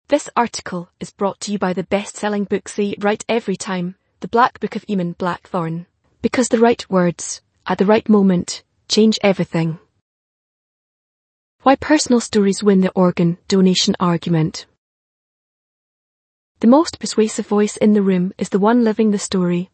This article is brought to you by the best-selling book Say It Right Every Time, The Black Book of Eamon Blackthorne. Because the right words, at the right moment, change everything. Why personal stories win the organ donation argument. The most persuasive voice in the room is the one living the story.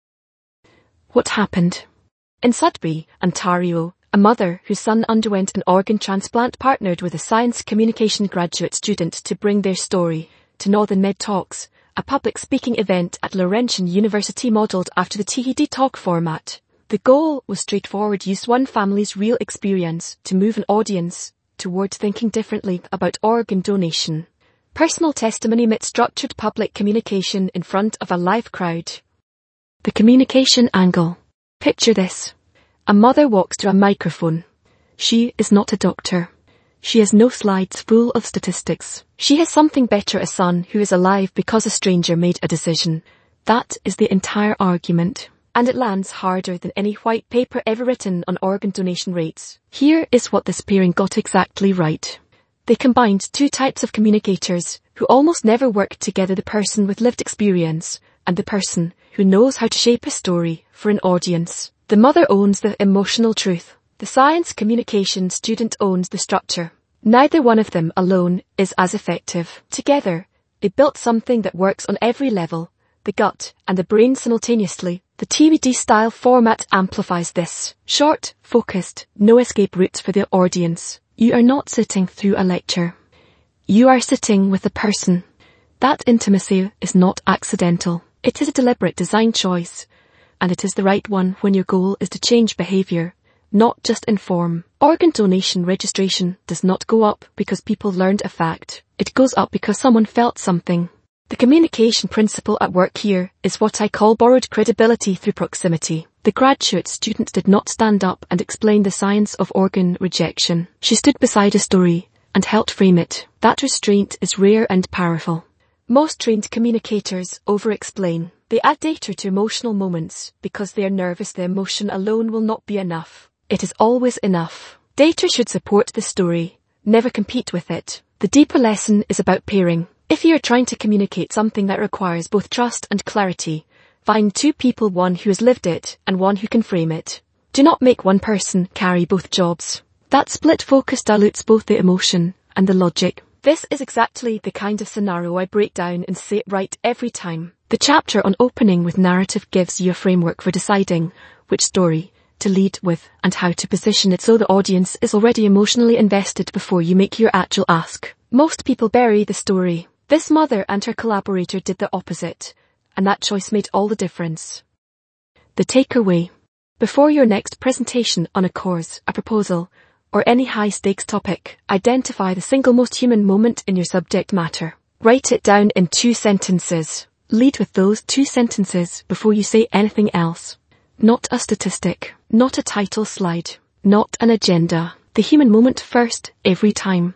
What happened? In Sudbury, Ontario, a mother whose son underwent an organ transplant partnered with a science communication graduate student to bring their story to Northern Med Talks, a public speaking event at Laurentian University modelled after the TED Talk format. The goal was straightforward: use one family's real experience to move an audience toward thinking differently about organ donation. Personal testimony met structured public communication in front of a live crowd. The communication angle. Picture this. A mother walks to a microphone. She is not a doctor. She has no slides full of statistics. She has something better: a son who is alive because a stranger made a decision. That is the entire argument. And it lands harder than any white paper ever written on organ donation rates. Here is what this pairing got exactly right. They combined two types of communicators who almost never work together: the person with lived experience and the person who knows how to shape a story for an audience. The mother owns the emotional truth. The science communication student owns the structure. Neither one of them alone is as effective. Together, they built something that works on every level, the gut and the brain simultaneously. The TED style format amplifies this. Short, focused, no escape routes for the audience. You are not sitting through a lecture. You are sitting with a person. That intimacy is not accidental. It is a deliberate design choice. And it is the right one when your goal is to change behaviour, not just inform. Organ donation registration does not go up because people learned a fact. It goes up because someone felt something. The communication principle at work here is what I call borrowed credibility through proximity. The graduate student did not stand up and explain the science of organ rejection. She stood beside a story and helped frame it. That restraint is rare and powerful. Most trained communicators over-explain. They add data to emotional moments because they are nervous. The emotion alone will not be enough. It is always enough. Data should support the story, never compete with it. The deeper lesson is about pairing. If you are trying to communicate something that requires both trust and clarity, find two people, one who has lived it and one who can frame it. Do not make one person carry both jobs. That split focus dilutes both the emotion and the logic. This is exactly the kind of scenario I break down and Say It Right Every Time. The chapter on opening with narrative gives you a framework for deciding which story to lead with and how to position it so the audience is already emotionally invested before you make your actual ask. Most people bury the story. This mother and her collaborator did the opposite, and that choice made all the difference. The takeaway. Before your next presentation on a course, a proposal, or any high-stakes topic, identify the single most human moment in your subject matter. Write it down in 2 sentences. Lead with those 2 sentences before you say anything else. Not a statistic, not a title slide, not an agenda. The human moment first, every time.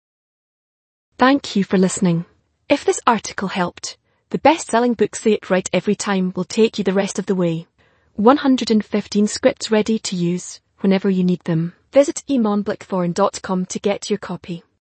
Thank you for listening. If this article helped, the best-selling book Say It Right Every Time will take you the rest of the way. 115 scripts ready to use whenever you need them. Visit eamonblackthorne.com to get your copy.